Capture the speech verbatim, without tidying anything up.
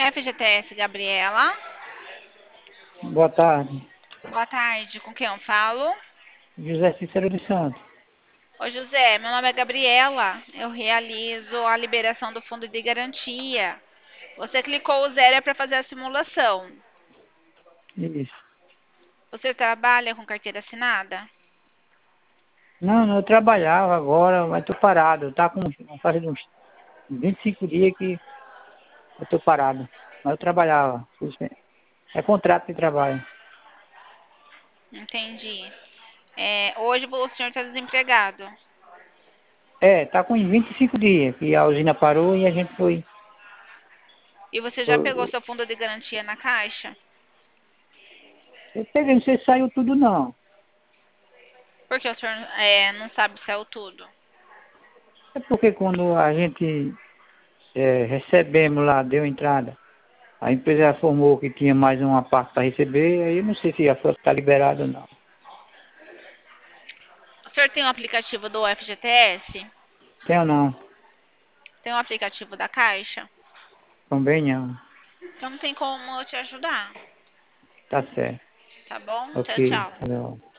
F G T S, Gabriela. Boa tarde. Boa tarde, com quem eu falo? José Cícero dos Santos. Oi, José, meu nome é Gabriela. Eu realizo a liberação do fundo de garantia. Você clicou o zero para fazer a simulação. Isso. Você trabalha com carteira assinada? Não, não, eu trabalhava agora, mas tô parado. Tá com fazendo uns vinte e cinco dias que eu tô parado. Mas eu trabalhava. É contrato de trabalho. Entendi. É, hoje o senhor está desempregado. É, tá com uns vinte e cinco dias que a usina parou e a gente foi. E você já pegou foi- seu fundo de garantia na caixa? Eu peguei, não sei se saiu tudo não. Porque o senhor é, não sabe se saiu tudo. É porque quando a gente é, recebemos lá, deu entrada, a empresa informou que tinha mais uma parte para receber, aí eu não sei se a foto está liberada ou não. O senhor tem o aplicativo do F G T S? Tem ou não? Tem o aplicativo da Caixa? Também não. Então não tem como eu te ajudar. Tá certo. Tá bom? Tchau, Ok. tchau. Tá bom.